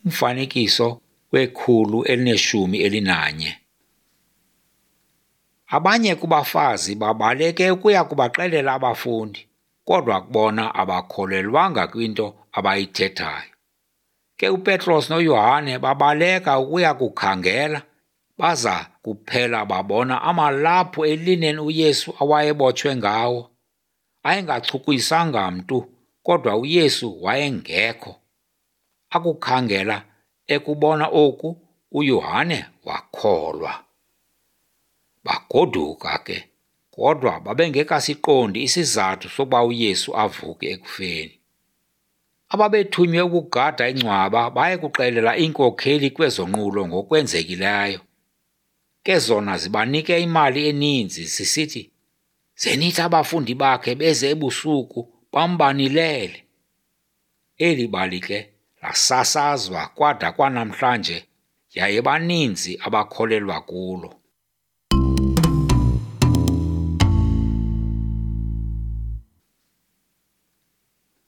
Umfanekiso we-111. Abanye kubafazi babaleke ukuya kubaxelela abafundi, kodwa bona abakholelwanga kwinto abayithethayo. Ke uPetros noYohane babaleka ukuya kukhangela, baza kuphela babona amalaphu elineni uYesu awayebotshwe ngawo. Ayengachukwisanga mntu, kodwa uYesu wayengekho. Akukhangela ekubona oku, uYohane wakholwa. Bagoduka ke, kodwa babengekasiqondi isizathu sokuba uYesu avuke ekufeni. Ababethunywe ukugada ingcwaba baye kuxelela iinkokheli kwezonqulo ngokwenzekileyo. Ke zona zibanike imali eninzi zisithi, "Zenithi abafundi bakhe beze ebusuku bambanilele." Eli bali ke lasasazwa kwada kwanamhlanje, yaye baninzi abakholelwa kulo.